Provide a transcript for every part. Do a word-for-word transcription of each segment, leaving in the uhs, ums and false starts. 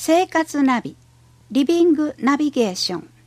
生活ナビ、リビングナビゲーション。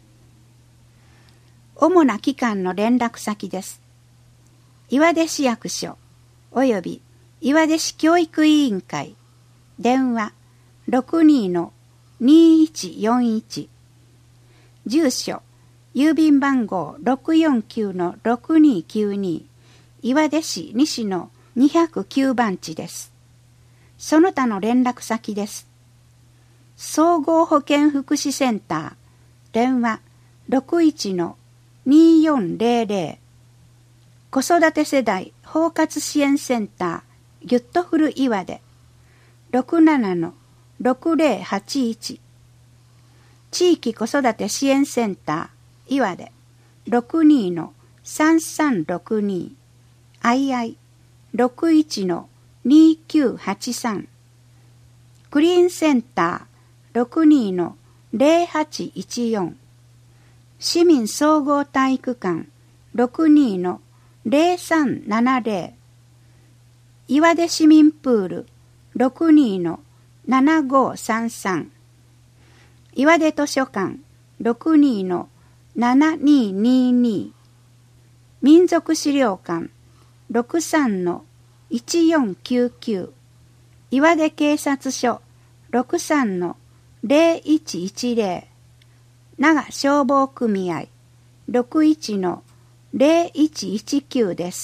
主な機関の連絡先です。岩出市役所および岩出市教育委員会、電話 ろくに の にいちよんいち、住所郵便番号 ろくよんきゅうのろくにきゅうに、岩出市西のにひゃくきゅうばん地です。その他の連絡先です。総合保健福祉センター、電話 ろくいちのによんぜろぜろ、子育て世代包括支援センター、ギュッとフル岩出 ろくななのろくぜろはちいち、地域子育て支援センター、岩出 ろくにのさんさんろくに、アイアイ ろくいちのにきゅうはちさん、クリーンセンター ろくにのぜろはちいちよん、市民総合体育館 ろくにのぜろさんななぜろ、岩出市民プール ろくにのななごさんさん、岩出図書館 ろくにのななににに、民族資料館 ろくさんのいちよんきゅうきゅう、岩出警察署 ろくさんのぜろいちいちぜろ、長消防組合 ろくいちのぜろいちいちきゅうです。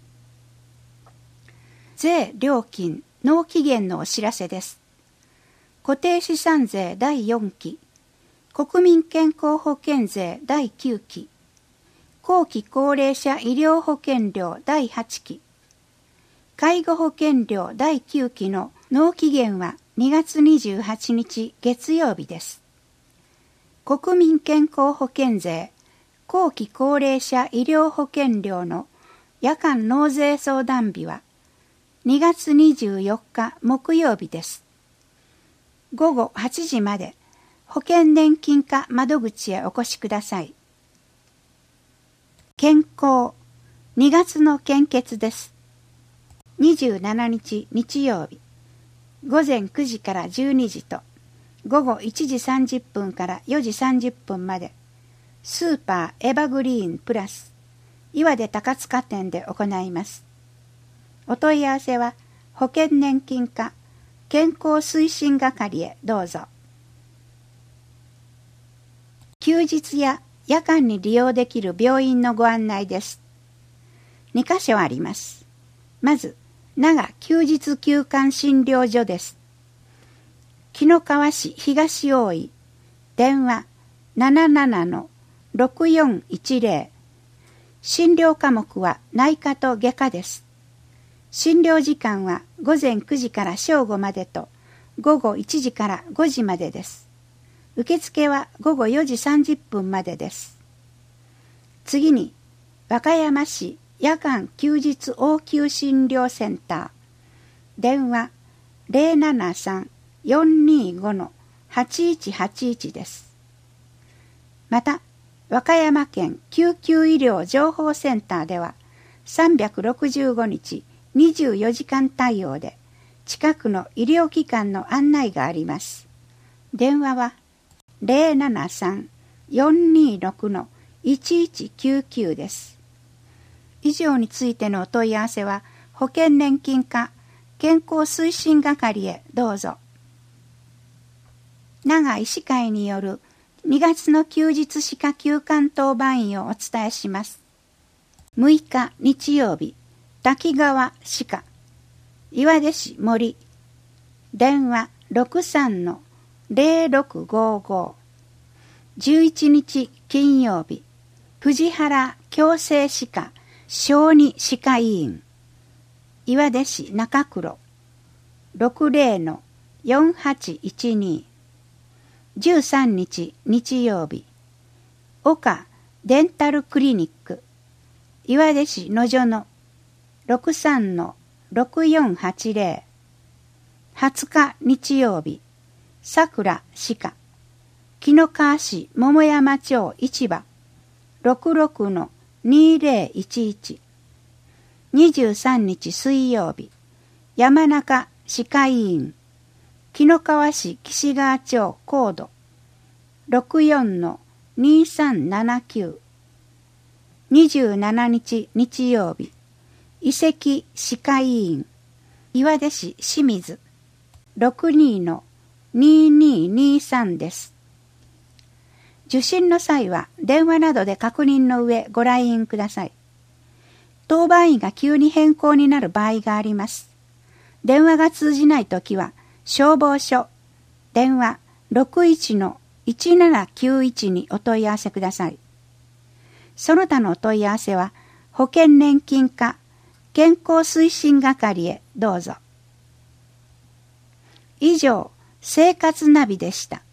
税料金納期限のお知らせです。固定資産税だいよんき、国民健康保険税だいきゅうき、後期高齢者医療保険料だいはちき、介護保険料だいきゅうきの納期限はにがつにじゅうはちにち月曜日です。国民健康保険税、後期高齢者医療保険料の夜間納税相談日はにがつにじゅうよっか木曜日です。ごごはちじまで保険年金課窓口へお越しください。健康、にがつの献血です。にじゅうしちにち日曜日、ごぜんくじからじゅうにじとごごいちじさんじゅっぷんからよじさんじゅっぷんまで、スーパーエバグリーンプラス岩出高塚店で行います。お問い合わせは保険年金課健康推進係へどうぞ。休日や夜間に利用できる病院のご案内です。にかしょあります。まず長休日休館診療所です。紀の川市東大井、電話 ななななのろくよんいちぜろ、診療科目は内科と外科です。診療時間はごぜんくじから正午までとごごいちじからごじまでです。受付はごごよじさんじゅっぷんまでです。次に和歌山市夜間休日応急診療センター、電話 ぜろななさんよんにごのはちいちはちいちです。また和歌山県救急医療情報センターではさんびゃくろくじゅうごにちにじゅうよじかん対応で近くの医療機関の案内があります。電話は ぜろななさんよんにろくのいちいちきゅうきゅう です。以上についてのお問い合わせは保険年金課健康推進係へどうぞ。長医師会によるにがつの休日歯科休館当番医をお伝えします。むいか日曜日、滝川歯科、岩出市森、電話 ろくさんのぜろろくごご、じゅういちにち金曜日、藤原矯正歯科小児歯科医院、岩出市中黒、ろくぜろのよんはちいちに、じゅうさんにち日曜日、岡デンタルクリニック、岩出市野所の ろくさんのろくよんはちぜろ、はつか日曜日、桜歯科、紀の川市桃山町市場 ろくろくのにぜろいちいち、にじゅうさんにち水曜日、山中歯科医院、 紀の川市岸川町コード ろくよんのにさんななきゅう。にじゅうしちにち日曜日、遺跡歯科医院、岩出市清水 ろくにのにににさん です。受診の際は電話などで確認の上ご来院ください。当番医が急に変更になる場合があります。電話が通じないときは消防署電話 ろくいちのいちななきゅういち にお問い合わせください。その他のお問い合わせは保険年金課健康推進係へどうぞ。以上、生活ナビでした。